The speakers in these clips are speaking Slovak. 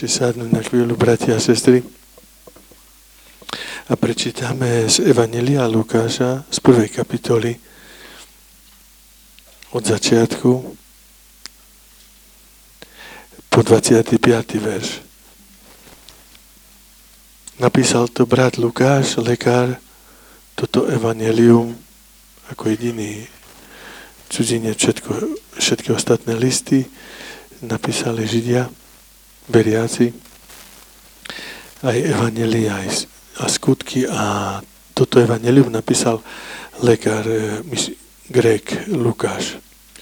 Sadnú na chvíľu, bratia a sestry, a prečítame z Evanjelia Lukáša z 1. kapitoly od začiatku po 25. verš. Napísal to brat Lukáš, lekár, toto Evanjelium ako jediný cudzinec, všetky ostatné listy napísali Židia, veriaci, aj Evanjelia, a skutky, a toto Evanjelium napísal lekár Grék Lukáš,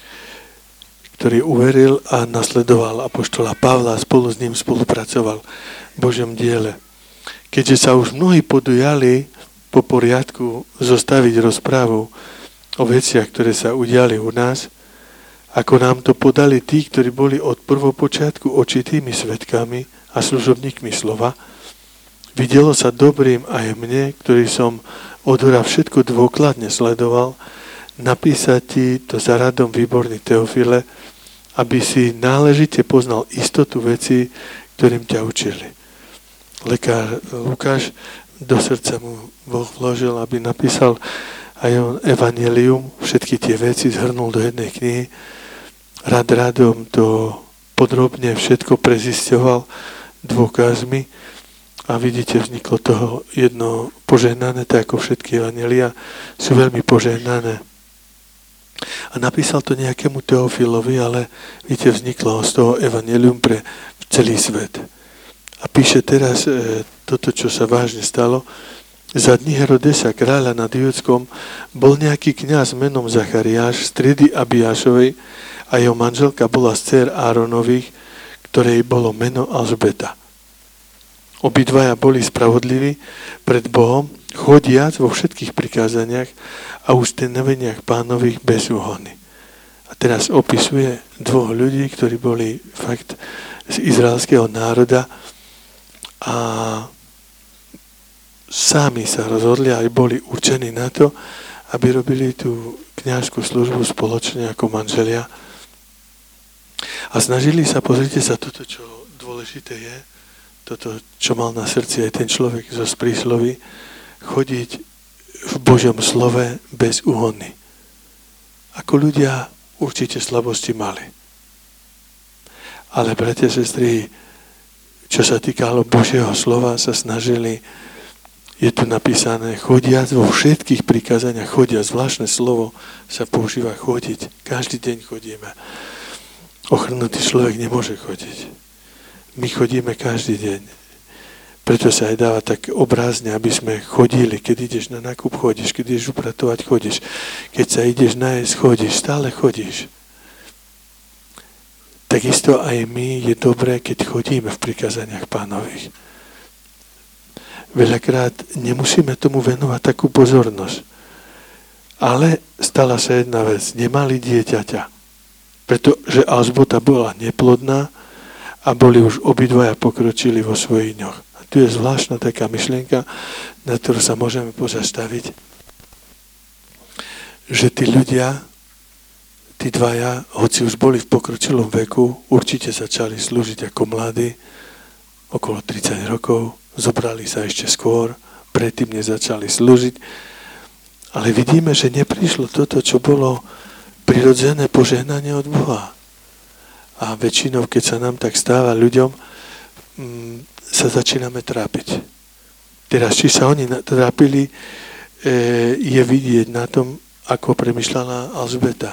ktorý uveril a nasledoval apoštola Pavla a spolu s ním spolupracoval v Božom diele. Keďže sa už mnohí podujali po poriadku zostaviť rozprávu o veciach, ktoré sa udiali u nás, ako nám to podali tí, ktorí boli od prvopočiatku očitými svedkami a služobníkmi slova, videlo sa dobrým aj mne, ktorý som odhora všetko dôkladne sledoval, napísať ti to za radom výborný Teofile, aby si náležite poznal istotu vecí, ktorým ťa učili. Lekár Lukáš do srdca mu Boh vložil, aby napísal aj on Evanjelium, všetky tie veci zhrnul do jednej knihy. Radom to podrobne všetko prezisťoval dôkazmi a vidíte, vzniklo toho jedno požehnané, tak ako všetky evanjelia sú veľmi požehnané. A napísal to nejakému Teofilovi, ale vidíte, vzniklo z toho evanjelium pre celý svet. A píše teraz toto, čo sa vážne stalo. Za dní Herodesa, kráľa nad Judskom, bol nejaký kňaz menom Zachariáš z triedy Abiášovej a jeho manželka bola z dcér Áronových, ktorej bolo meno Alžbeta. Obidvaja boli spravodliví pred Bohom, chodiac vo všetkých prikázaniach a ustanoveniach Pánových bez úhony. A teraz opisuje dvoch ľudí, ktorí boli fakt z izraelského národa a sami sa rozhodli aj boli určení na to, aby robili tú kňazskú službu spoločne ako manželia. A snažili sa, pozrite sa, toto, čo dôležité je, toto, čo mal na srdci aj ten človek zo prísloví, chodiť v Božom slove bez úhony. Ako ľudia určite slabosti mali. Ale, bratia a sestry, čo sa týkalo Božieho slova, sa snažili, je tu napísané, chodiac vo všetkých prikázaniach, chodiac, zvláštne slovo sa používa chodiť. Každý deň chodíme. Ochrnutý človek nemôže chodiť. My chodíme každý deň. Preto sa aj dáva tak obrázne, aby sme chodili. Keď ideš na nákup, chodíš. Keď ideš upratovať, chodíš. Keď sa ideš najesť, chodíš. Stále chodíš. Takisto aj my je dobré, keď chodíme v prikázaniach Pánových. Veľakrát nemusíme tomu venovať takú pozornosť. Ale stala sa jedna vec. Nemali dieťaťa. Pretože Alžbeta bola neplodná a boli už obidvaja pokročili vo svojich dňoch. A tu je zvláštna taká myšlienka, na ktorú sa môžeme pozastaviť, že tí ľudia, tí dvaja, hoci už boli v pokročilom veku, určite začali slúžiť ako mladí, okolo 30 rokov, zobrali sa ešte skôr, predtým nezačali slúžiť, ale vidíme, že neprišlo toto, čo bolo prirodzené požehnanie od Boha. A väčšinou, keď sa nám tak stáva ľuďom, sa začíname trápiť. Teraz, či sa oni trápili, je vidieť na tom, ako premýšľala Alžbeta.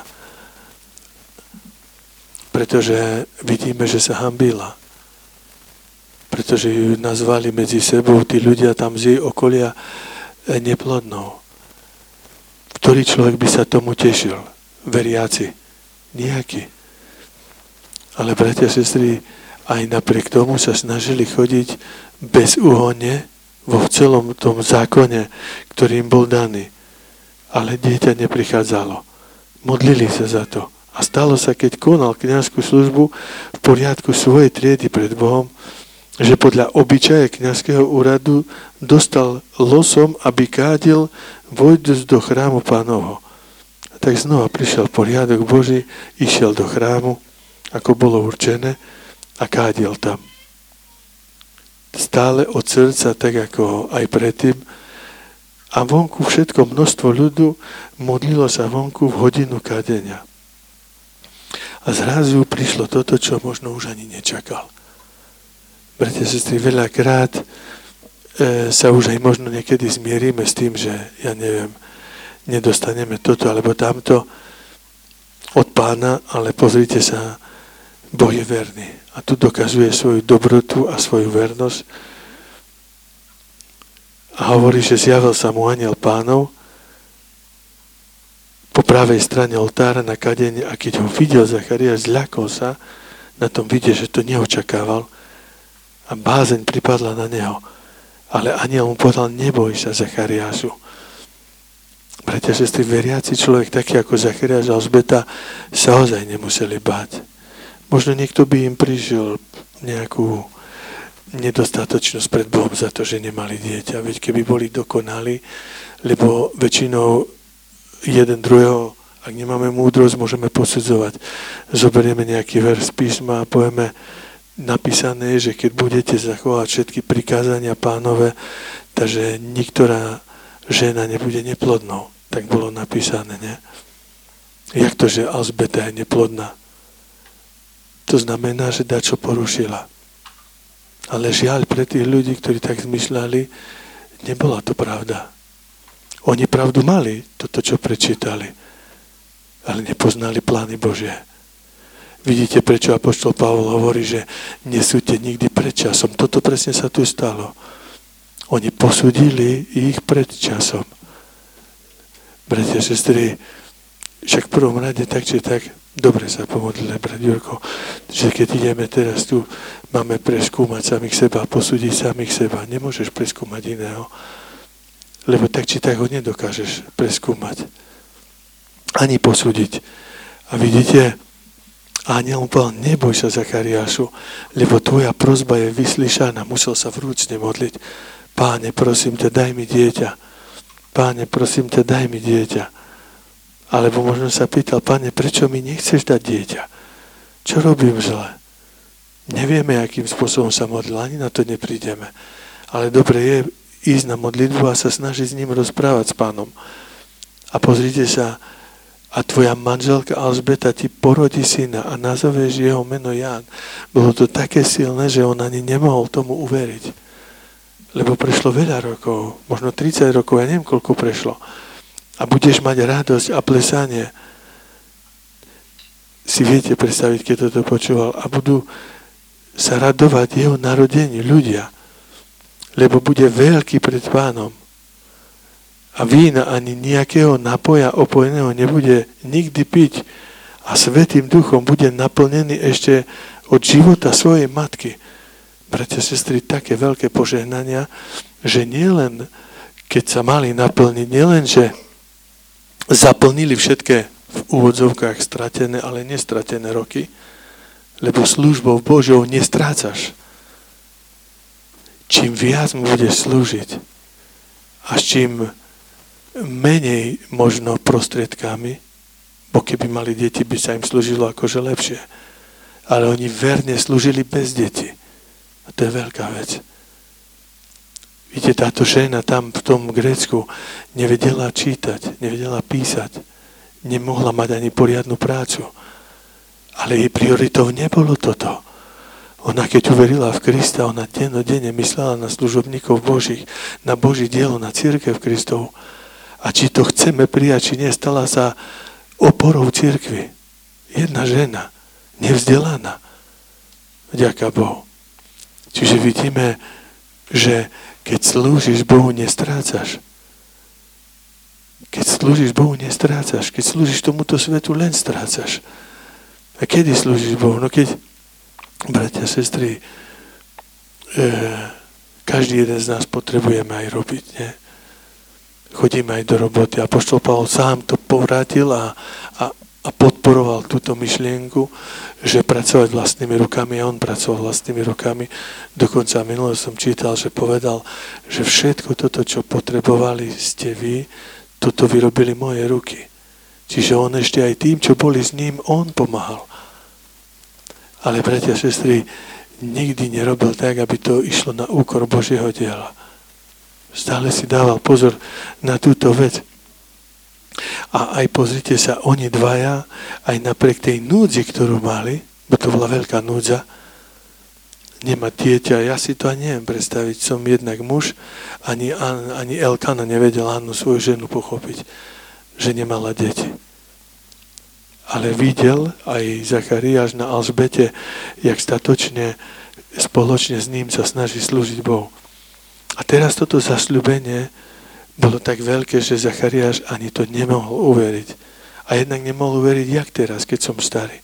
Pretože vidíme, že sa hanbila. Pretože ju nazvali medzi sebou tí ľudia tam z jej okolia neplodnou. Ktorý človek by sa tomu tešil? Veriaci. Nejakí. Ale bratia a sestry, aj napriek tomu sa snažili chodiť bez úhone vo celom tom zákone, ktorý im bol daný. Ale dieťa neprichádzalo. Modlili sa za to. A stalo sa, keď konal kňazskú službu v poriadku svojej triedy pred Bohom, že podľa obyčaje kňazského úradu dostal losom, aby kádil vojdúc do chrámu Pánovho. A tak znova prišiel poriadok Boží, išiel do chrámu, ako bolo určené, a kádil tam. stále od srdca, tak ako aj predtým. A vonku všetko množstvo ľudu modlilo sa vonku v hodinu kádenia. A zrazu prišlo toto, čo možno už ani nečakal. Bratia, sestry, veľakrát sa už aj možno niekedy zmierime s tým, že ja neviem, nedostaneme toto alebo tamto od Pána, ale pozrite sa, Boh je verný. A tu dokazuje svoju dobrotu a svoju vernosť. A hovorí, že zjavil sa mu anjel Pánov po pravej strane oltára na kadenie a keď ho videl Zachariáš, zľakol sa, na tom vidie, že to neočakával a bázeň pripadla na neho. Ale anjel mu povedal, neboj sa, Zachariášu. Bratia, sestry, veriaci človek, taký ako Zachariáš a Alžbeta, sa ozaj nemuseli báť. Možno niekto by im prišiel nejakú nedostatočnosť pred Bohom za to, že nemali dieťa. Veď keby boli dokonali, lebo väčšinou jeden druhého, ak nemáme múdrosť, môžeme posudzovať. Zoberieme nejaký verš písma a povieme, napísané, že keď budete zachovať všetky prikázania Pánove, takže niektorá žena nebude neplodnou. Tak bolo napísané, nie? Jak to, že Alžbeta je neplodná? To znamená, že dačo porušila. Ale žiaľ pre tých ľudí, ktorí tak zmyšľali, nebola to pravda. Oni pravdu mali, toto, čo prečítali, ale nepoznali plány Božie. Vidíte, prečo apoštol Pavol hovorí, že nesúďte nikdy pred časom. Toto presne sa tu stalo. Oni posúdili ich pred časom. Bratia, sestry, však v prvom rade tak, či tak, dobre sa pomodlili, brat Jurko, že keď ideme teraz tu, máme preskúmať samých seba, posúdiť samých seba. Nemôžeš preskúmať iného, lebo tak, či tak ho nedokážeš preskúmať. Ani posúdiť. A vidíte, anjel mu povedal, neboj sa, Zachariášu, lebo tvoja prosba je vyslyšaná. Musel sa vrúcne modliť. Páne, prosím ťa, daj mi dieťa. Páne, prosím ťa, daj mi dieťa. Alebo možno sa pýtal, Pane, prečo mi nechceš dať dieťa? Čo robím zle? Nevieme, akým spôsobom sa modlil, ani na to neprídeme. Ale dobre je ísť na modlitbu a sa snažiť s ním rozprávať s Pánom. A pozrite sa, a tvoja manželka Alžbeta ti porodí syna a nazoveš jeho meno Ján. Bolo to také silné, že on ani nemohol tomu uveriť. Lebo prešlo veľa rokov, možno 30 rokov, ja neviem, koľko prešlo. A budeš mať radosť a plesanie. Si viete predstaviť, keď toto počúval. A budú sa radovať jeho narodení ľudia. Lebo bude veľký pred Pánom. A vína ani nejakého napoja opojeného nebude nikdy piť. A Svätým Duchom bude naplnený ešte od života svojej matky. Bratia, sestry, také veľké požehnania, že nielen, keď sa mali naplniť, nielen, že zaplnili všetké v úvodzovkách stratené, ale nestratené roky, lebo službou Božou nestrácaš. Čím viac mu budeš slúžiť a s čím menej možno prostriedkami, bo keby mali deti, by sa im slúžilo akože lepšie. Ale oni verne slúžili bez detí. A to je veľká vec. Vidíte, táto žena tam v tom Grécku nevedela čítať, nevedela písať, nemohla mať ani poriadnu prácu. Ale jej prioritou nebolo toto. Ona keď uverila v Krista, ona dennodenne myslela na služobníkov Božích, na Boží dielo, na cirkev Kristovu. A či to chceme prijať, či nie, stala sa oporou cirkvi. Jedna žena, nevzdelaná. Vďaka Bohu. Čiže vidíme, že keď slúžiš Bohu, nestrácaš. Keď slúžiš Bohu, nestrácaš. Keď slúžiš tomuto svetu, len strácaš. A kedy slúžiš Bohu? No keď, bratia, sestry, každý jeden z nás potrebujeme aj robiť, nie? Chodíme aj do roboty. Apoštol Pavol sám to povrátil a podporoval túto myšlienku, že pracovať vlastnými rukami, a on pracoval vlastnými rukami. Dokonca minule som čítal, že povedal, že všetko toto, čo potrebovali ste vy, toto vyrobili moje ruky. Čiže on ešte aj tým, čo boli s ním, on pomáhal. Ale bratia, sestry, nikdy nerobil tak, aby to išlo na úkor Božieho diela. Stále si dával pozor na túto vec. A aj pozrite sa, oni dvaja, aj napriek tej núdzi, ktorú mali, bo to bola veľká núdza, nemá dieťa, ja si to ani neviem predstaviť, som jednak muž, ani Elkana nevedel Annu, svoju ženu, pochopiť, že nemala deti. Ale videl aj Zachariáš na Alžbete, jak statočne spoločne s ním sa snaží slúžiť Bohu. A teraz toto zasľúbenie bolo tak veľké, že Zachariáš ani to nemohol uveriť. A jednak nemohol uveriť, jak teraz, keď som starý.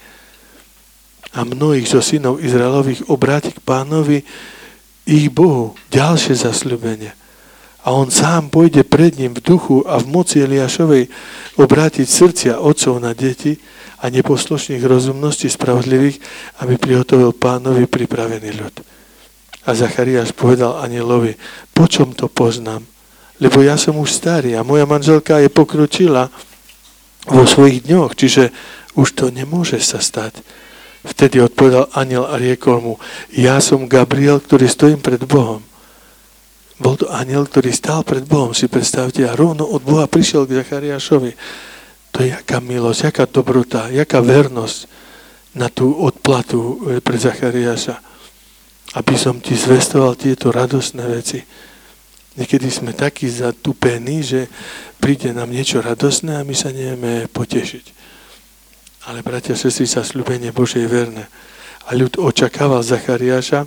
A mnohých zo synov Izraelových obráti k Pánovi, ich Bohu, ďalšie zasľúbenie. A on sám pôjde pred ním v duchu a v moci Eliášovej obrátiť srdcia otcov na deti a neposlušných rozumností spravodlivých, aby prihotovil Pánovi pripravený ľud. A Zachariáš povedal anjelovi, po čom to poznám? Lebo ja som už starý a moja manželka je pokročila vo svojich dňoch, čiže už to nemôže sa stať. Vtedy odpovedal anjel a riekol mu, ja som Gabriel, ktorý stojím pred Bohom. Bol to anjel, ktorý stál pred Bohom, si predstavte, a rovno od Boha prišiel k Zachariášovi. To je jaká milosť, jaká dobrota, jaká vernosť na tú odplatu pre Zachariáša. Aby som ti zvestoval tieto radosné veci. Niekedy sme takí zatupení, že príde nám niečo radosné a my sa nevieme potešiť. Ale bratia, sestry, sa sľúbenie Božie je verné. A ľud očakával Zachariáša.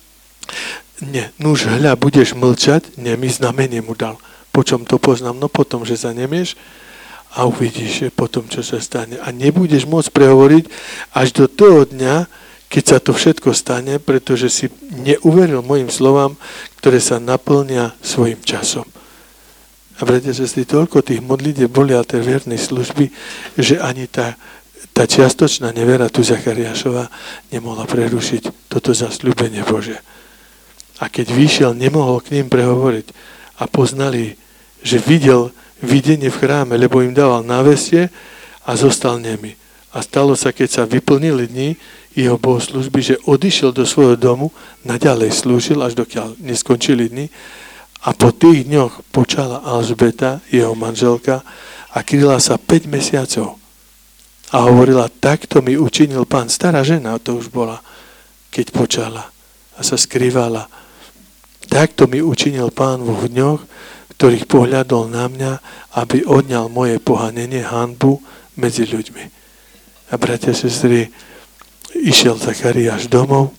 Nie, nuž hľa, budeš mlčať, nie, mi znamenie mu dal. Po čom to poznám? No potom, že sa nemieš a uvidíš potom, čo sa stane. A nebudeš môcť prehovoriť až do toho dňa, keď sa to všetko stane, pretože si neuveril mojim slovám, ktoré sa naplnia svojim časom. A bratia, sestry, toľko tých modlitieb boli a tej vernej služby, že ani tá čiastočná nevera tu Zachariášova nemohla prerušiť toto zasľúbenie Bože. A keď vyšiel, nemohol k ním prehovoriť a poznali, že videl videnie v chráme, lebo im dával návestie a zostal nemi. A stalo sa, keď sa vyplnili dni jeho bohoslužby, že odišiel do svojho domu, naďalej slúžil, až dokiaľ neskončili dni. A po tých dňoch počala Alžbeta, jeho manželka, a kryla sa 5 mesiacov. A hovorila, takto mi učinil Pán. Stará žena to už bola, keď počala a sa skrývala. Takto mi učinil Pán vo dňoch, ktorých pohľadol na mňa, aby odňal moje pohanenie, hanbu medzi ľuďmi. A bratia, sestry, išiel Zachariáš domov,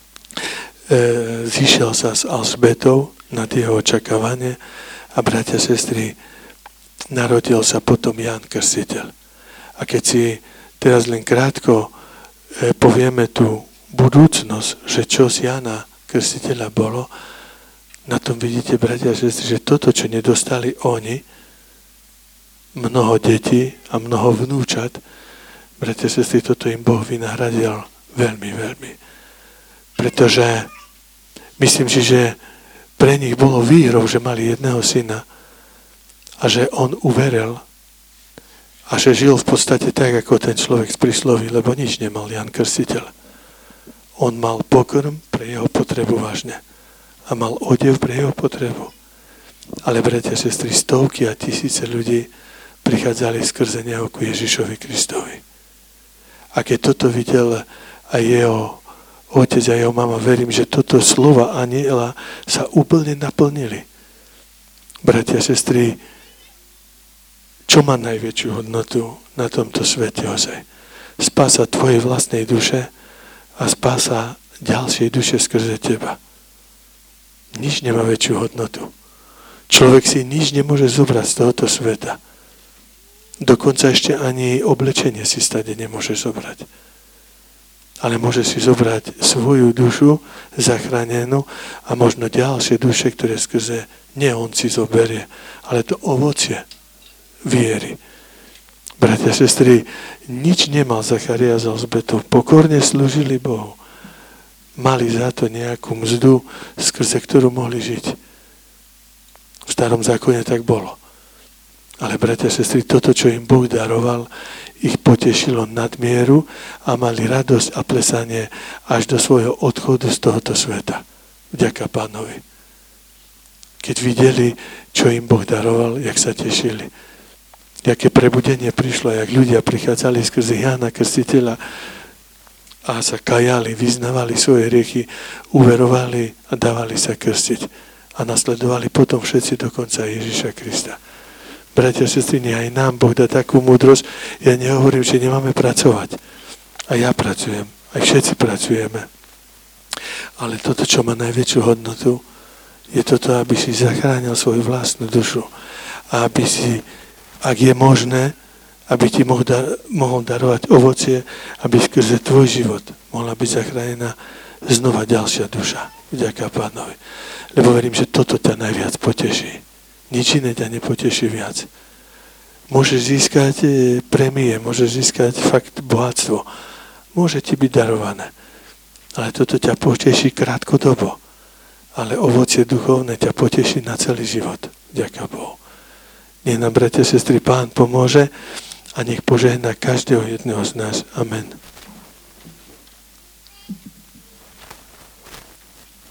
zišiel sa s Alžbetou nad jeho očakávanie a bratia, sestry, narodil sa potom Ján Krstiteľ. A keď si teraz len krátko povieme tú budúcnosť, že čo z Jána Krstiteľa bolo, na tom vidíte, bratia a sestry, že toto, čo nedostali oni, mnoho detí a mnoho vnúčat, bratia a sestry, toto im Boh vynahradil veľmi, veľmi. Pretože myslím si, že pre nich bolo výhrou, že mali jedného syna a že on uveril a že žil v podstate tak, ako ten človek z prísloví, lebo nič nemal Ján Krstiteľ. On mal pokrm pre jeho potrebu vážne a mal odev pre jeho potrebu. Ale bratia a sestry, stovky a tisíce ľudí prichádzali skrze neho ku Ježišovi Kristovi. A keď toto videl aj jeho otec a jeho mama, verím, že toto slova anjela sa úplne naplnili. Bratia a sestry, čo má najväčšiu hodnotu na tomto svete ozaj? Spása tvojej vlastnej duše a spása ďalšej duše skrze teba. Nič nemá väčšiu hodnotu. Človek si nič nemôže zobrať z tohoto sveta. Dokonca ešte ani oblečenie si stade nemôže zobrať. Ale môže si zobrať svoju dušu zachránenú a možno ďalšie duše, ktoré skrze nie on si zoberie, ale to ovocie viery. Bratia a sestry, nič nemal Zachariáš s Alžbetou. Pokorne slúžili Bohu. Mali za to nejakú mzdu, skrze ktorú mohli žiť. V starom zákone tak bolo. Ale bratia a sestry, toto, čo im Boh daroval, ich potešilo nadmieru a mali radosť a plesanie až do svojho odchodu z tohoto sveta. Vďaka Pánovi. Keď videli, čo im Boh daroval, jak sa tešili. Jaké prebudenie prišlo, jak ľudia prichádzali skrze Jána Krstiteľa a sa kajali, vyznávali svoje hriechy, uverovali a dávali sa krstiť. A nasledovali potom všetci dokonca Ježiša Krista. Bratia a sestry, aj nám Boh dá takú múdrosť. Ja nehovorím, že nemáme pracovať. A ja pracujem. Aj všetci pracujeme. Ale toto, čo má najväčšiu hodnotu, je toto, aby si zachránil svoju vlastnú dušu. A aby si, ak je možné, aby ti mohol darovať ovocie, aby skrze tvoj život mohla byť zachránená znova ďalšia duša. Vďaka Pánovi. Lebo verím, že toto ťa najviac poteší. Nič iné ťa nepoteší viac. Môžeš získať prémie, môžeš získať fakt bohatstvo. Môže ti byť darované. Ale toto ťa poteší krátkodobo. Ale ovocie duchovné ťa poteší na celý život. Ďakujem Bohu. Nech nám, bratia a sestry, Pán pomôže a nech požehná každého jedného z nás. Amen.